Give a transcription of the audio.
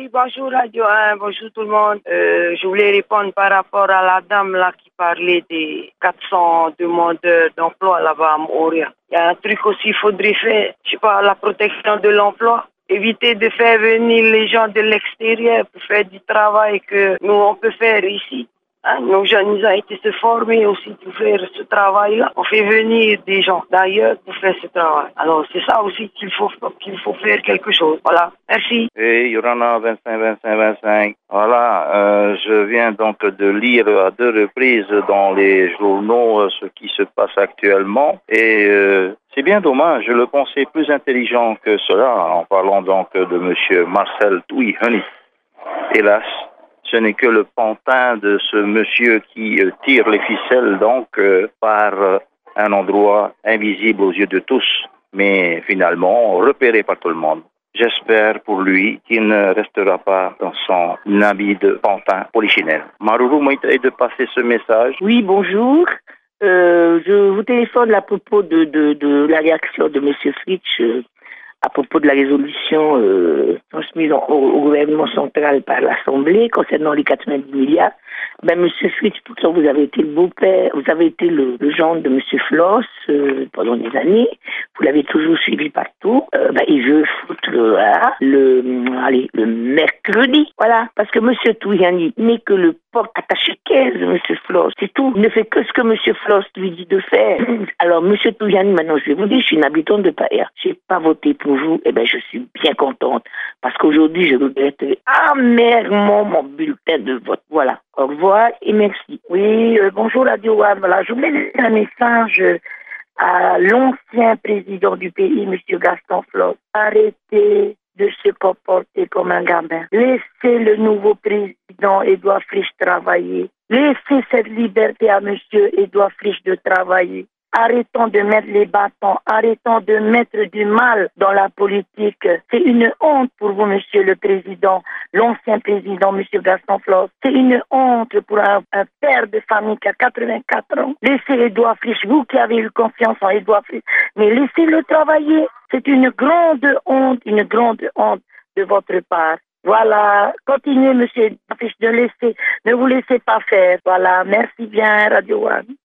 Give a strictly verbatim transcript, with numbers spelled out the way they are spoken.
Oui, bonjour Radio un, bonjour tout le monde. Euh, je voulais répondre par rapport à la dame là qui parlait des quatre cents demandeurs d'emploi là-bas à Montréal. Il y a un truc aussi, il faudrait faire, je sais pas, la protection de l'emploi. Éviter de faire venir les gens de l'extérieur pour faire du travail que nous on peut faire ici. Hein, nos jeunes ils ont été se former aussi pour faire ce travail-là. On fait venir des gens d'ailleurs pour faire ce travail. Alors c'est ça aussi qu'il faut qu'il faut faire quelque chose. Voilà. Merci. Et Yorana vingt-cinq vingt-cinq vingt-cinq. Voilà, euh, je viens donc de lire à deux reprises dans les journaux euh, ce qui se passe actuellement et euh, c'est bien dommage. Je le pensais plus intelligent que cela en parlant donc de Monsieur Marcel Touihani. Hélas, ce n'est que le pantin de ce monsieur qui euh, tire les ficelles donc euh, par euh, un endroit invisible aux yeux de tous, mais finalement repéré par tout le monde. J'espère pour lui qu'il ne restera pas dans son habit de pantin polichinelle. Maruru m'a été de passer ce message. Oui, bonjour. Euh, je vous téléphone à propos de, de, de la réaction de M. Fritsch euh, à propos de la résolution euh, transmise au, au gouvernement central par l'Assemblée concernant les quatre-vingt-dix milliards. Ben, M. Fritsch, pourtant vous avez été le beau-père, vous avez été le, le gendre de M. Floss euh, pendant des années, vous l'avez toujours suivi partout. Euh, ben, il veut foutre le, hein, le, allez, le mercredi, voilà, parce que M. Touihani n'est que le porte attaché quinze de M. Floss, c'est tout. Il ne fait que ce que M. Floss lui dit de faire. Alors, M. Touihani, maintenant, je vais vous dire, je suis une habitante de Paër. Je n'ai pas voté pour vous, eh bien, je suis bien contente. Parce qu'aujourd'hui, je regrette amèrement mon bulletin de vote. Voilà. Au revoir et merci. Oui, euh, bonjour Radio One. Voilà, je voulais laisser un message à l'ancien président du pays, M. Gaston Floss. Arrêtez de se comporter comme un gamin. Laissez le nouveau président Édouard Fritsch travailler. Laissez cette liberté à M. Édouard Fritsch de travailler. Arrêtons de mettre les bâtons, arrêtons de mettre du mal dans la politique. C'est une honte pour vous, Monsieur le Président, l'ancien président, Monsieur Gaston Floss. C'est une honte pour un, un père de famille qui a quatre-vingt-quatre ans. Laissez Édouard Fritsch, vous qui avez eu confiance en Édouard Fritsch, mais laissez-le travailler. C'est une grande honte, une grande honte de votre part. Voilà, continuez, Monsieur Fritsch, de laisser, ne vous laissez pas faire. Voilà, merci bien, Radio One.